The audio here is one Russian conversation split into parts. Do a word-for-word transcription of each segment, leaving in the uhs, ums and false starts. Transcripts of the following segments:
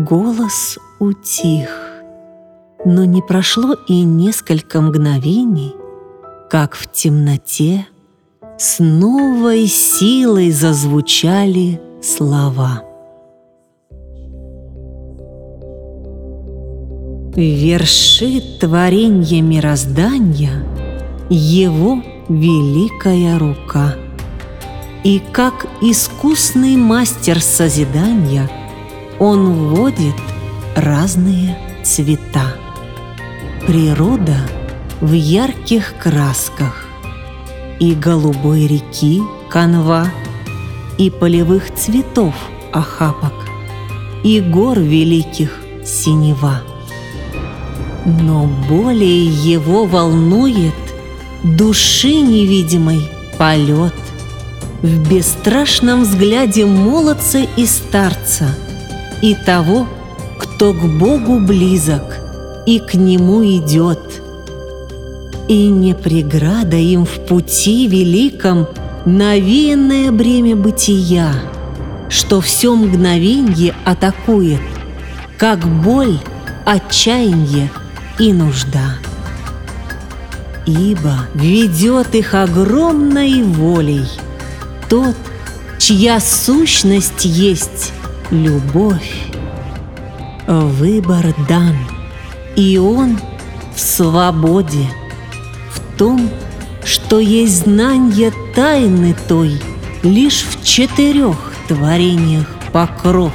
Голос утих, но не прошло и несколько мгновений, как в темноте с новой силой зазвучали слова. Вершит творенье мироздания Его великая рука, и как искусный мастер созидания Он вводит разные цвета. Природа в ярких красках, и голубой реки канва, и полевых цветов охапок, и гор великих синева. Но более его волнует души невидимый полет в бесстрашном взгляде молодца и старца, и того, кто к Богу близок и к Нему идет. И не преграда им в пути великом навеянное бремя бытия, что все мгновенье атакует, как боль, отчаяние и нужда. Ибо ведет их огромной волей тот, чья сущность есть любовь. Выбор дан, и он в свободе, в том, что есть знанье тайны той лишь в четырех творениях покров.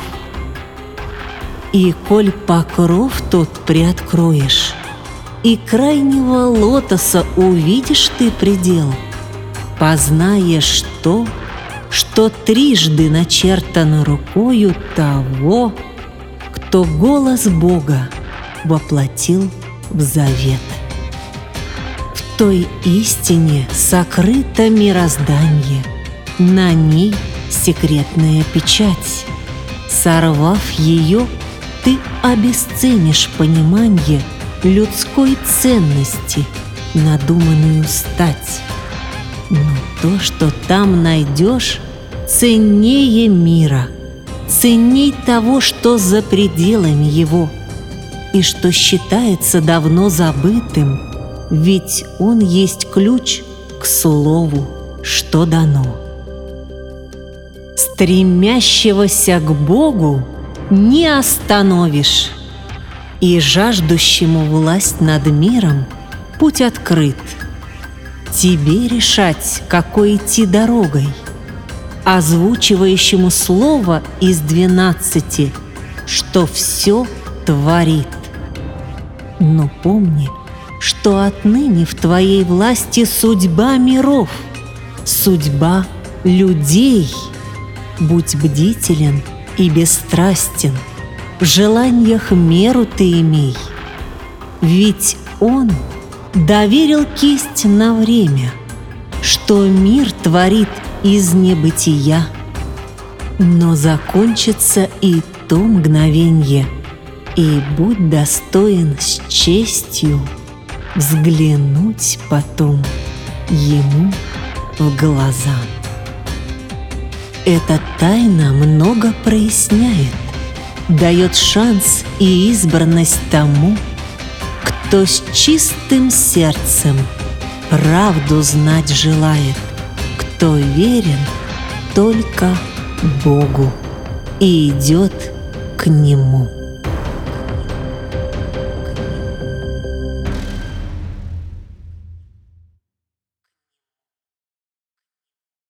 И коль покров тот приоткроешь, и крайнего лотоса увидишь ты предел, познаешь то, что трижды начертано рукою того, кто голос Бога воплотил в завет. В той истине сокрыто мироздание, на ней секретная печать. Сорвав ее, ты обесценишь понимание людской ценности, надуманную стать. Но то, что там найдешь, ценнее мира, ценней того, что за пределами его, и что считается давно забытым, ведь он есть ключ к слову, что дано. Стремящегося к Богу не остановишь, и жаждущему власть над миром путь открыт. Тебе решать, какой идти дорогой, озвучивающему слово из двенадцати, что все творит. Но помни, что отныне в твоей власти судьба миров, судьба людей. Будь бдителен и бесстрастен, в желаниях меру ты имей, ведь Он доверил кисть на время, что мир творит из небытия. Но закончится и то мгновенье, и будь достоин с честью взглянуть потом Ему в глаза. Эта тайна много проясняет, дает шанс и избранность тому, кто с чистым сердцем правду знать желает, кто верен только Богу и идет к Нему.